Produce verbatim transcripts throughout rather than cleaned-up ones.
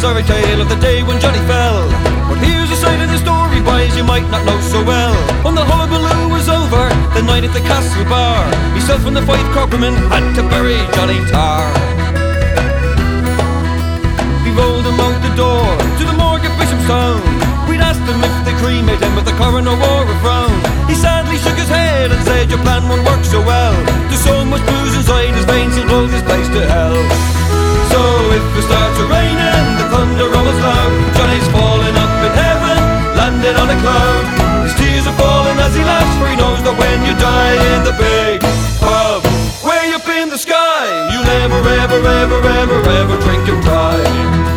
sorry tale of the day when Johnny fell. But here's a side of the story, boys, you might not know so well. When the hullabaloo was over, the night at the castle bar, myself and the five corporalmen had to bury Johnny Tarr. We rolled him out the door to the morgue at Bishopstown. We'd asked him if they cremated him, but the coroner wore a frown. He sadly shook his head and said, your plan won't work so well. There's so much booze inside his veins, he'll blow this place to hell. So if it starts raining, the thunder rolls loud, Johnny's falling up in heaven, landed on a cloud. His tears are falling as he laughs, for he knows that when you die in the big pub, way up in the sky, you never, ever, ever, ever, ever drink and drive.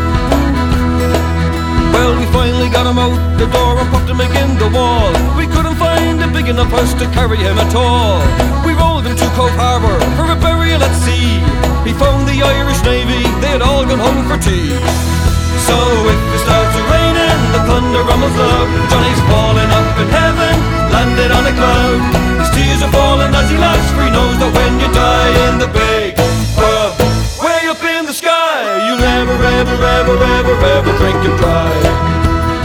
Well, we finally got him out the door and popped him against the wall. We couldn't find a big enough house to carry him at all. We rolled him to Cove Harbour for a burial at sea. He found the Irish Navy, they had all gone home for tea. So if it starts raining, the thunder rumbles loud, Johnny's falling up in heaven, landed on a cloud. His tears are falling as he laughs, for he knows that when you die in the big pub, way up in the sky, you'll never, ever, ever, ever, ever drink and drive.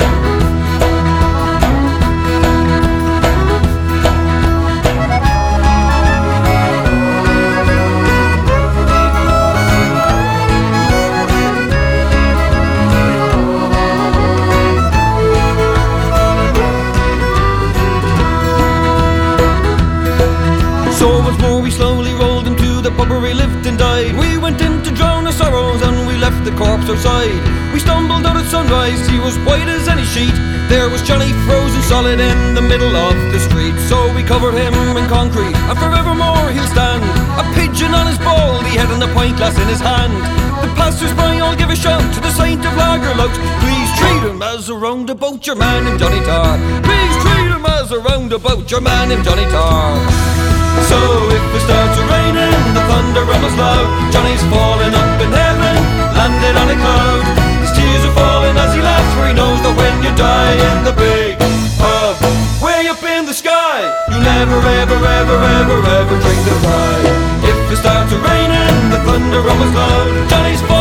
So once more we slowly rolled him to the pub where he lived and died. We went in to drown our sorrows and we left the corpse outside. We stumbled out at sunrise, he was white as any sheet. There was Johnny frozen solid in the middle of the street. So we covered him in concrete and forevermore he'll stand, a pigeon on his baldy head and a pint glass in his hand. The passers-by all give a shout to the saint of Lagerlout, please treat him as a roundabout your man named Johnny Tarr. Please treat him as a roundabout your man named Johnny Tarr. So if it starts raining, the thunder rumbles loud, Johnny's falling up in heaven, landed on a cloud. His tears are falling as he laughs, for he knows that when you die in the big pub, way up in the sky, you never, ever, ever, ever, ever drink and drive. If it starts raining, the thunder rumbles loud, Johnny's falling